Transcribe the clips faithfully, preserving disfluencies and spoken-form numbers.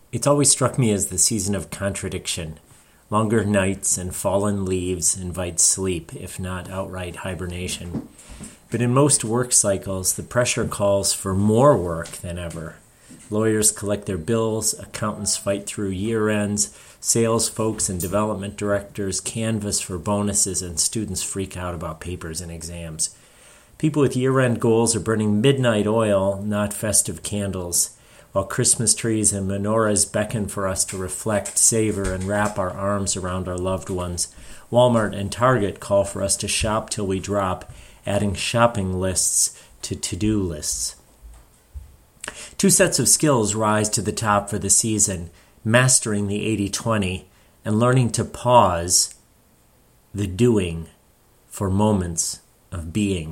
It's always struck me as the season of contradiction. Longer nights and fallen leaves invite sleep, if not outright hibernation. But in most work cycles, the pressure calls for more work than ever. Lawyers collect their bills, accountants fight through year ends, sales folks and development directors canvass for bonuses, and students freak out about papers and exams. People with year-end goals are burning midnight oil, not festive candles. While Christmas trees and menorahs beckon for us to reflect, savor, and wrap our arms around our loved ones, Walmart and Target call for us to shop till we drop, adding shopping lists to to-do lists. Two sets of skills rise to the top for the season: mastering the eighty twenty and learning to pause the doing for moments of being.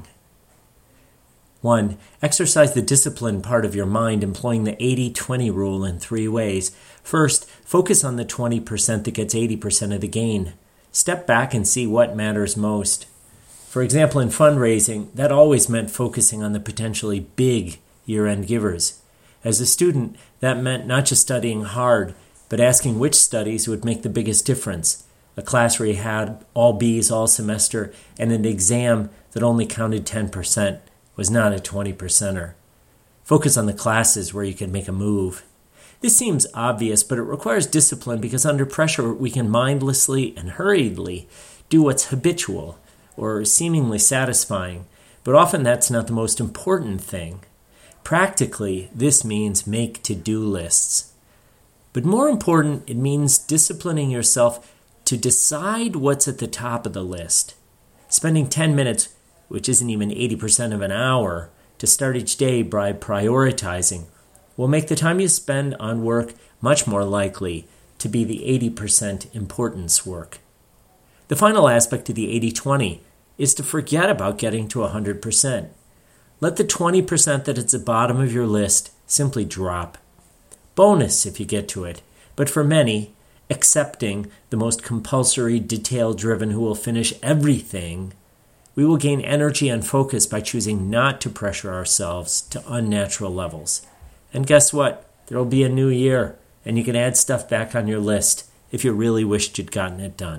One, exercise the discipline part of your mind, employing the eighty twenty rule in three ways. First, focus on the twenty percent that gets eighty percent of the gain. Step back and see what matters most. For example, in fundraising, that always meant focusing on the potentially big year-end givers. As a student, that meant not just studying hard, but asking which studies would make the biggest difference. A class where you had all B's all semester and an exam that only counted ten percent. Was not a twenty percenter. Focus on the classes where you can make a move. This seems obvious, but it requires discipline because under pressure we can mindlessly and hurriedly do what's habitual or seemingly satisfying, but often that's not the most important thing. Practically, this means make to-do lists. But more important, it means disciplining yourself to decide what's at the top of the list. Spending ten minutes, which isn't even eighty percent of an hour, to start each day by prioritizing, will make the time you spend on work much more likely to be the eighty percent importance work. The final aspect of the eighty twenty is to forget about getting to one hundred percent. Let the twenty percent that is at the bottom of your list simply drop. Bonus if you get to it, but for many, excepting the most compulsory, detail-driven who will finish everything, we will gain energy and focus by choosing not to pressure ourselves to unnatural levels. And guess what? There will be a new year, and you can add stuff back on your list if you really wished you'd gotten it done.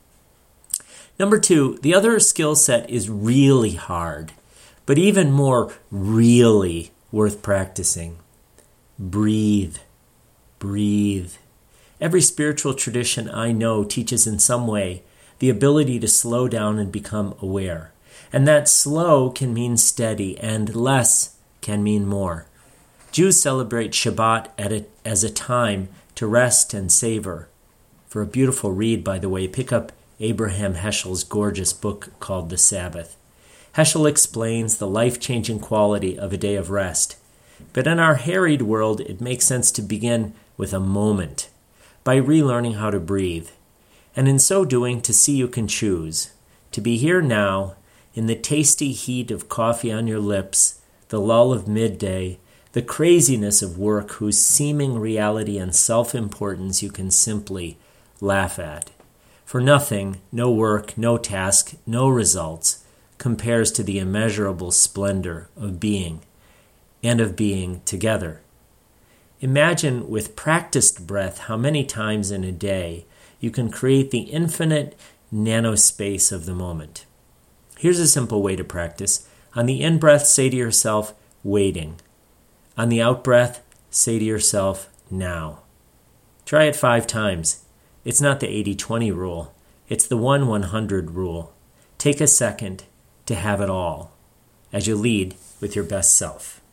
Number two, the other skill set is really hard, but even more really worth practicing. Breathe. Breathe. Every spiritual tradition I know teaches in some way the ability to slow down and become aware. And that slow can mean steady, and less can mean more. Jews celebrate Shabbat at a, as a time to rest and savor. For a beautiful read, by the way, pick up Abraham Heschel's gorgeous book called The Sabbath. Heschel explains the life-changing quality of a day of rest. But in our harried world, it makes sense to begin with a moment, by relearning how to breathe. And in so doing, to see you can choose, to be here now, in the tasty heat of coffee on your lips, the lull of midday, the craziness of work whose seeming reality and self-importance you can simply laugh at. For nothing, no work, no task, no results, compares to the immeasurable splendor of being, and of being together. Imagine with practiced breath how many times in a day you can create the infinite nanospace of the moment. Here's a simple way to practice. On the in-breath, say to yourself, waiting. On the out-breath, say to yourself, now. Try it five times. It's not the eighty twenty rule. It's the one one hundred rule. Take a second to have it all as you lead with your best self.